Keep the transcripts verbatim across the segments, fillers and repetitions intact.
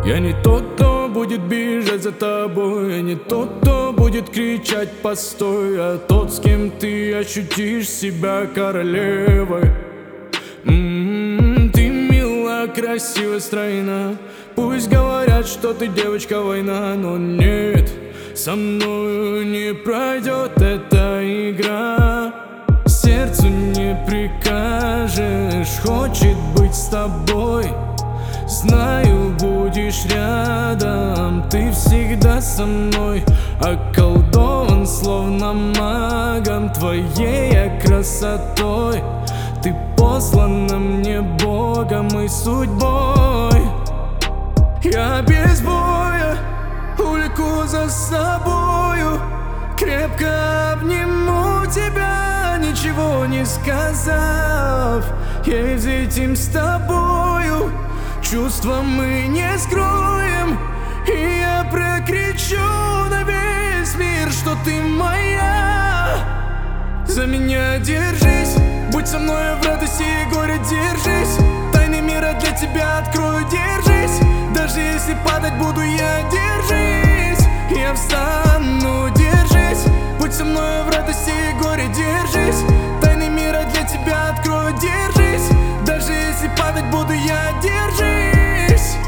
Я не тот, кто будет бежать за тобой, я не тот, кто будет кричать «постой», а тот, с кем ты ощутишь себя королевой. М-м-м, ты мила, красива, стройна. Пусть говорят, что ты девочка война, но нет, со мною не пройдет эта игра. Сердцу не прикажешь, хочет быть с тобой. Знаю, будешь рядом, ты всегда со мной. Околдован, словно магом, твоей я красотой. Ты послана мне Богом и судьбой. Я без боя увлеку за собою, крепко обниму тебя, ничего не сказав. Я ведь этим с тобою чувства мы не скроем, и я прокричу на весь мир, что ты моя. За меня держись, будь со мной в радости и горе, держись. Тайны мира для тебя открою, держись. Даже если падать буду я, держись. Я встану, держись. Будь со мной в радости и горе, держись. Тайны мира для тебя открою, держись. Даже если падать буду я, держись.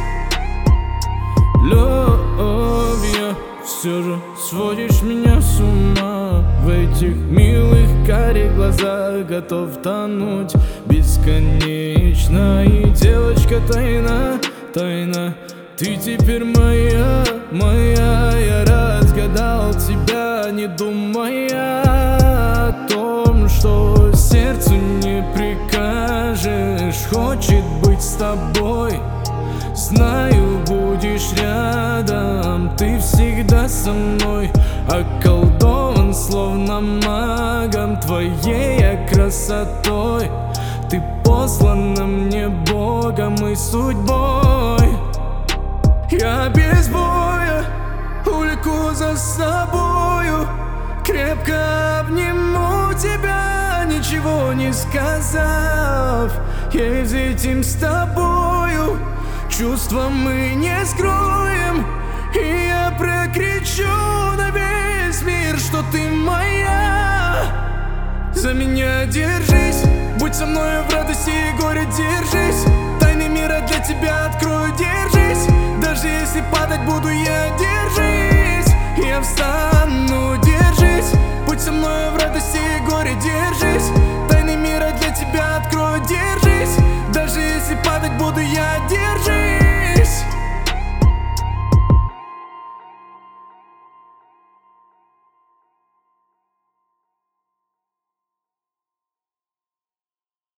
Любовь, все же сводишь меня с ума. В этих милых карих глазах готов тонуть бесконечно. И девочка тайна, тайна, ты теперь моя, моя. Я разгадал тебя, не думая о том, что сердцу не прикажешь. Хочет быть с тобой. Знаю, будешь рядом, ты всегда со мной. Околдован, словно магом, твоей я красотой. Ты послана мне Богом и судьбой. Я без боя увлеку за собою, крепко обниму тебя, ничего не сказав. Я ведь этим с тобою чувства мы не скроем, и я прокричу на весь мир, что ты моя. За меня держись, будь со мной в радости и горе, держись. Тайны мира для тебя открою, держись. Даже если падать буду я, держись. Я встану.